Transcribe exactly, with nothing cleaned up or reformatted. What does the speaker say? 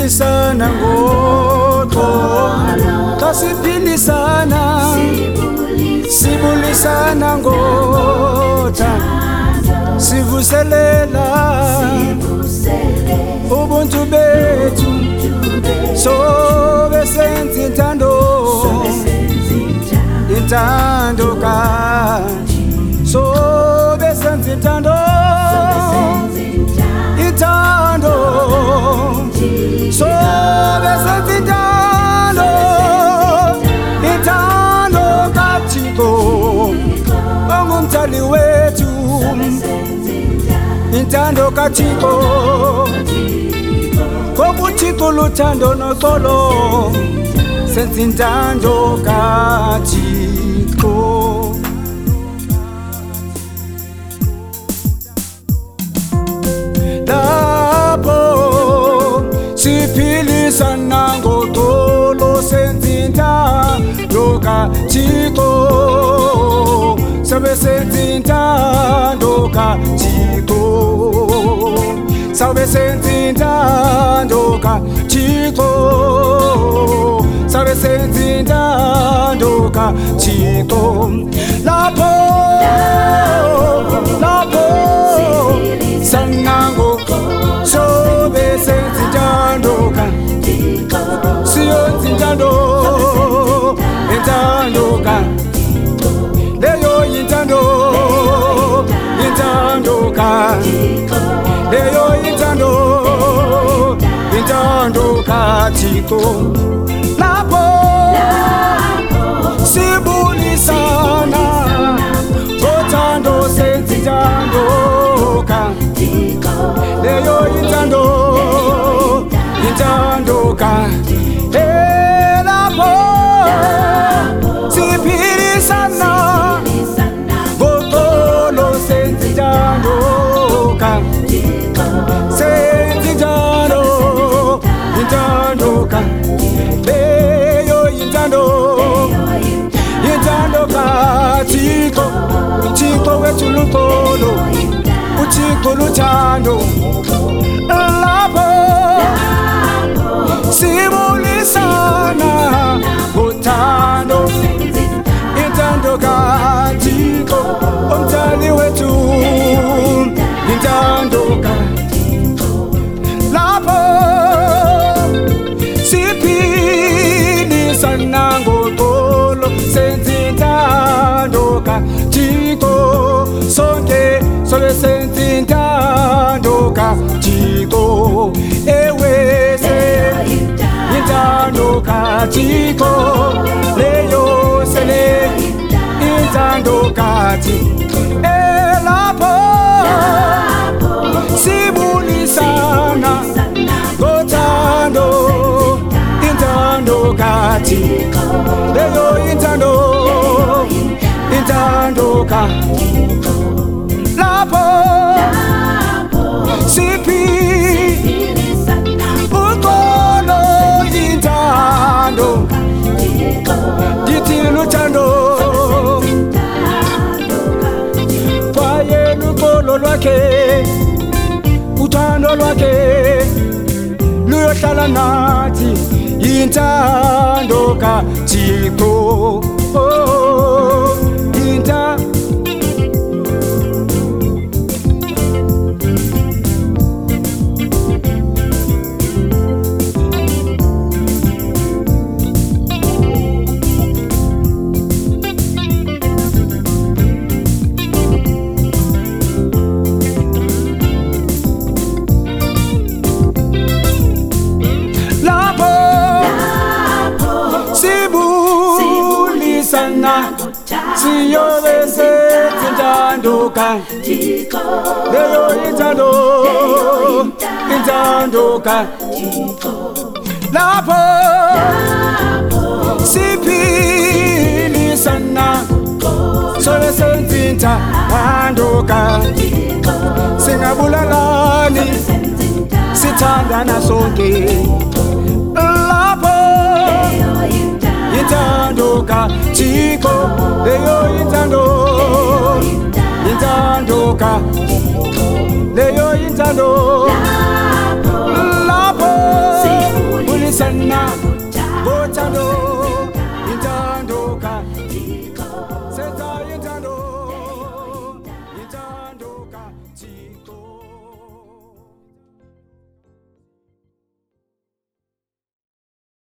Kasiphilisana ngoxolo, kasiphilisana, sibulisana ngothando, sivuselela ubuntu bethu, sobe senza intando, intando kathi, sobe senza intando, intando, sobe senza intando, intando kathixo, ongumthandi wethu, intando kathixo, kobuthixo luthando noxolo, senza intando kathixo. Lapho siphilisana ngoxolo, senza intando kathixo, sabe senza intando kathixo, sabe senza intando kathixo, sabe senza intando kathixo. Lapho lapho sanango sobe senza intando kathixo, siyo intando, intando kathixo, leyo intando, intando kathixo, leyo intando, intando kathixo. Lapho sibulisana ngothando, senza intando kathixo, leyo intando, intando kathixo. Lapho siphilisana ngoxolo, senza intando kathixo, senza intando, intando kathixo, leyo intando, intando kathixo. uThixo wethu luxolo, uThixo luthando. Lapho sibulisana ngothando, intando kathixo, umthandi wethu, intando kathixo. Lapho siphilisana ngoxolo, senza intando kathixo, sonke sobe senza intando kathixo, ewe intando kathixo, leyo sele intando kathixo. Lapho sibulisana ngothando, intando kathixo, leyo intando, intando kathixo. Lapho siphilisana ngoxolo, intando, ndithi luthando, kwaye luxolo lwakhe, uthando lwakhe luyohlala nathi, intando kathixo, oh, intando. Siyobe senza intando kathixo, leyo intando, intando kathixo. Lapho siphilisana sobe senza intando kathixo, singabulalani, sithandana sonke. Lapho intando kathixo, leyo intando, intando kathixo, leyo intando.